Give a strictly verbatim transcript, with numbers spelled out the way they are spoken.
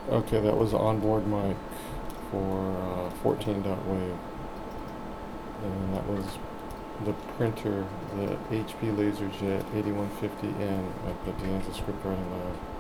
Okay, that was onboard mic for uh, fourteen dot wave. And that was the printer, the H P LaserJet eighty-one fifty N at the De Anza Script Writing Lab.